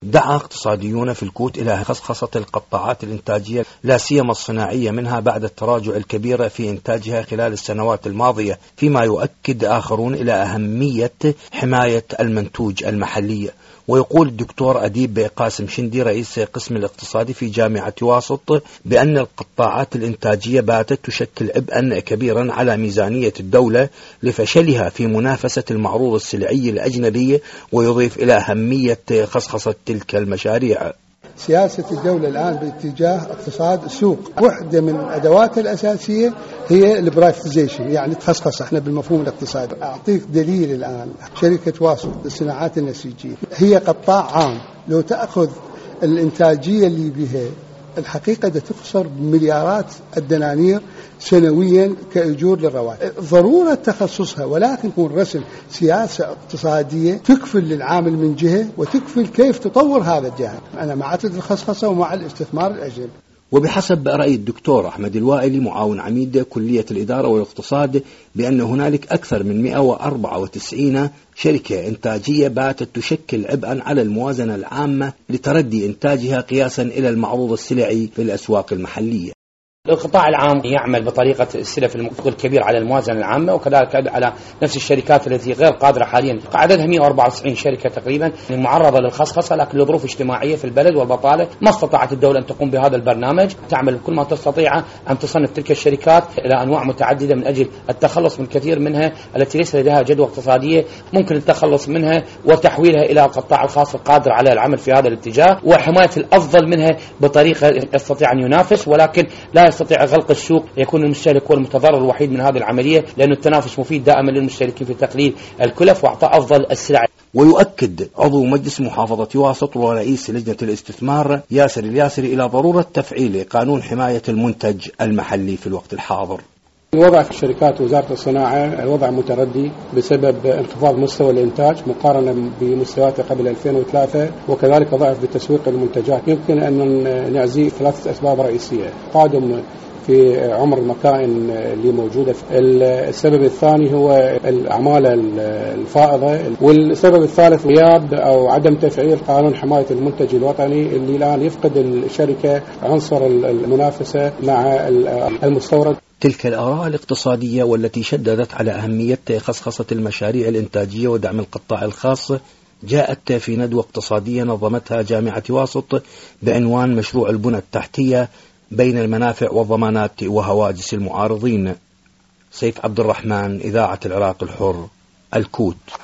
دعا اقتصاديون في الكوت إلى خصخصة القطاعات الإنتاجية لا سيما الصناعية منها بعد التراجع الكبير في إنتاجها خلال السنوات الماضية، فيما يؤكد آخرون إلى أهمية حماية المنتوج المحلي. ويقول الدكتور أديب قاسم شندي رئيس قسم الاقتصادي في جامعة واسط بأن القطاعات الإنتاجية باتت تشكل عبئا كبيرا على ميزانية الدولة لفشلها في منافسة المعروض السلعي الأجنبي، ويضيف إلى أهمية خصخصة تلك المشاريع. سياسة الدولة الآن باتجاه اقتصاد السوق، واحدة من أدواتها الأساسية هي البرايفتيزيشن، يعني تخصص احنا بالمفهوم الاقتصادي. أعطيك دليل الآن، شركة واسط للصناعات النسيجية هي قطاع عام، لو تأخذ الإنتاجية اللي بها الحقيقة ده تخسر مليارات الدنانير سنويا كأجور للرواتب. ضرورة تخصصها، ولكن يكون رسم سياسة اقتصادية تكفل للعامل من جهة وتكفل كيف تطور هذا الجانب. أنا مع الخصخصة ومع الاستثمار الأجنبي. وبحسب رأي الدكتور أحمد الوائلي معاون عميد كلية الإدارة والاقتصاد بأن هنالك أكثر من 194 شركة إنتاجية باتت تشكل عبئا على الموازنة العامة لتردي إنتاجها قياسا إلى المعروض السلعي في الأسواق المحلية. القطاع العام يعمل بطريقة السلف الكبير على الموازنة العامة، وكذلك على نفس الشركات التي غير قادرة حاليا، عددها 194 شركة تقريبا معرضة للخصخصة، لكن لظروف اجتماعية في البلد والبطالة ما استطاعت الدولة أن تقوم بهذا البرنامج. تعمل كل ما تستطيع أن تصنف تلك الشركات إلى أنواع متعددة من أجل التخلص من كثير منها التي ليس لديها جدوى اقتصادية ممكن التخلص منها وتحويلها إلى القطاع الخاص القادر على العمل في هذا الاتجاه، وحماية الأفضل منها بطريقة يستطيع أن ينافس، ولكن لا يستطيع غلق السوق. يكون المستهلك هو المتضرر الوحيد من هذه العملية، لأن التنافس مفيد دائما للمستهلكين في تقليل الكلف وإعطاء أفضل السلع. ويؤكد عضو مجلس محافظة واسط ورئيس لجنة الاستثمار ياسر الياسري إلى ضرورة تفعيل قانون حماية المنتج المحلي في الوقت الحاضر. الوضع في شركات وزارة الصناعة الوضع متردي بسبب انخفاض مستوى الإنتاج مقارنة بمستويات قبل 2003، وكذلك ضعف بتسويق المنتجات. يمكن أن نعزيه 3 أسباب رئيسية: قادم في عمر المكائن اللي موجودة. السبب الثاني هو الأعمال الفائضة، والسبب الثالث غياب أو عدم تفعيل قانون حماية المنتج الوطني اللي الآن يفقد الشركة عنصر المنافسة مع المستورد. تلك الآراء الاقتصادية والتي شددت على أهمية خصخصة المشاريع الإنتاجية ودعم القطاع الخاص جاءت في ندوة اقتصادية نظمتها جامعة واسط بعنوان مشروع البنى التحتية بين المنافع والضمانات وهواجس المعارضين. سيف عبد الرحمن، إذاعة العراق الحر، الكوت.